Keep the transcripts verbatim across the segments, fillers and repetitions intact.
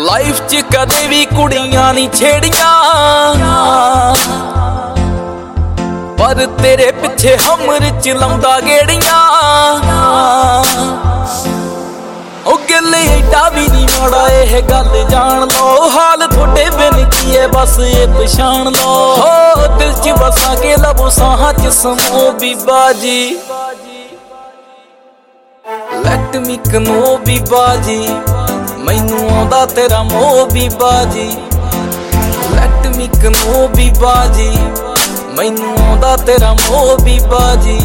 Life ਚ ਕਦੇ ਵੀ ਕੁੜੀਆਂ ਨਹੀਂ ਛੇੜੀਆਂ, ਪਰ ਤੇਰੇ ਪਿੱਛੇ ਹਮਰ ਚ ਲਾਉਂਦਾ ਗੇੜੀਆਂ। ਉਹ ਗਿੱਲ ਏਡਾ ਵੀ ਨਹੀਂ ਮਾੜਾ ਇਹ ਗੱਲ ਜਾਣ ਲਓ, ਹਾਲ ਤੁਹਾਡੇ ਬਿਨ ਕੀ ਹੈ ਬਸ ਇਹ ਪਛਾਣ ਲਓ। ਹੋ ਦਿਲ ਚ ਵਸਾ ਕੇ ਲਵੋ ਸਾਹਾਂ ਚ ਸਮੋ ਬੀਬਾ ਜੀ, ਲੈਟ ਮੀ ਕਨੋ ਬੀਬਾ ਜੀ, ਮੈਨੂੰ ਆਉਂਦਾ ਤੇਰਾ ਮੋਹ ਬੀਬਾ ਜੀ। ਲੈਟ ਮੀ ਕਨੋ ਬੀਬਾ ਜੀ, ਮੈਨੂੰ ਆਉਂਦਾ ਤੇਰਾ ਮੋਹ ਬੀਬਾ ਜੀ।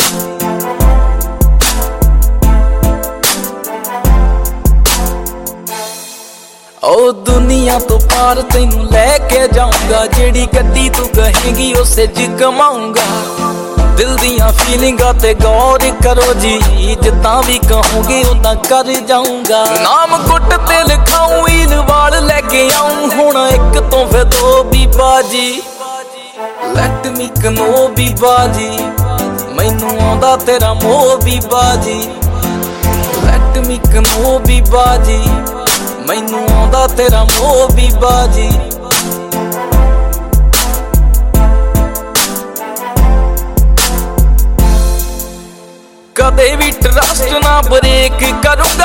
ਓ ਦੁਨੀਆ ਤੋਂ ਪਾਰ ਤੈਨੂੰ ਲੈ ਕੇ ਜਾਊਂਗਾ, ਜਿਹੜੀ ਗੱਡੀ ਤੂੰ ਕਹੇਂਗੀ ਉਸੇ ਚ ਕਮਾਊਂਗਾ। ਦਿਲ ਦੀਆਂ ਫੀਲਿੰਗਾਂ ਤੇ ਗੌਰ ਕਰੋ ਜੀ, ਜਿੱਦਾਂ ਵੀ ਕਹੋਗੇ ਉਦਾਂ ਕਰ ਜਾਊਂਗਾ। ਨਾਮ ਗੁੱਟ ਤੇ ਲਿਖਾਊਂ ਈਲ ਵਾਲ ਲੈ ਕੇ ਆਊਂ, ਹੁਣ ਇੱਕ ਤੋਂ ਫਿਰ ਦੋ ਬੀਬਾ ਜੀ। ਲੈਟ ਮੀ ਕਨੋ ਬੀਬਾ ਜੀ, ਮੈਨੂੰ ਆਉਂਦਾ ਤੇਰਾ ਮੋਹ ਬੀਬਾ ਜੀ। ਲੈਟ ਮੀ ਕਨੋ ਬੀਬਾ ਜੀ, ਮੈਨੂੰ ਆਉਂਦਾ ਤੇਰਾ ਮੋਹ ਬੀਬਾ ਜੀ। ਕਦੇ ਵੀ ਟਰਸਟ ਨਾ ਬ੍ਰੇਕ ਕਰੂੰਗਾ,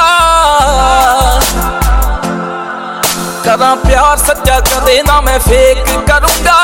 ਕਰਾਂ ਪਿਆਰ ਸੱਚਾ ਕਦੇ ਨਾ ਮੈਂ ਫੇਕ ਕਰੂੰਗਾ।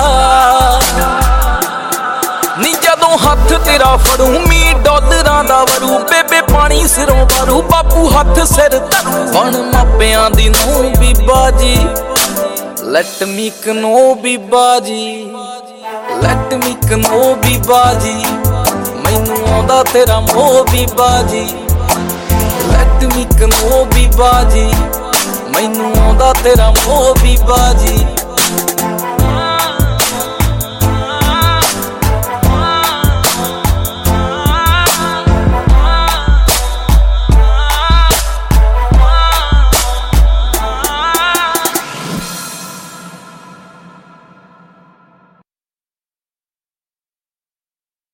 ਨੀ ਜਦੋਂ ਹੱਥ ਤੇਰਾ ਫੜੂ ਮੀ ਡਾਲਰਾਂ ਦਾ ਵਰੂ, ਬੇਬੇ ਪਾਣੀ ਸਿਰੋਂ ਵਾਰੂ ਬਾਪੂ ਹੱਥ ਸਿਰ ਧਰੂ। ਬਣ ਮਾਪਿਆਂ ਦੀ ਨੂੰ ਬੀਬਾ ਜੀ, ਲੈਟ ਮੀ ਕਨੋ ਬੀਬਾ ਜੀ। ਲੈਟ ਮੀ ਕਨੋ ਬੀਬਾ ਜੀ, ਮੈਨੂੰ ਆਉਂਦਾ ਤੇਰਾ ਮੋਹ ਬੀਬਾ ਜੀ। ਲੈਟ ਮੀ ਕਨੋ ਬੀਬਾ ਜੀ, ਮੈਨੂੰ ਆਉਂਦਾ ਤੇਰਾ ਮੋਹ ਬੀਬਾ ਜੀ।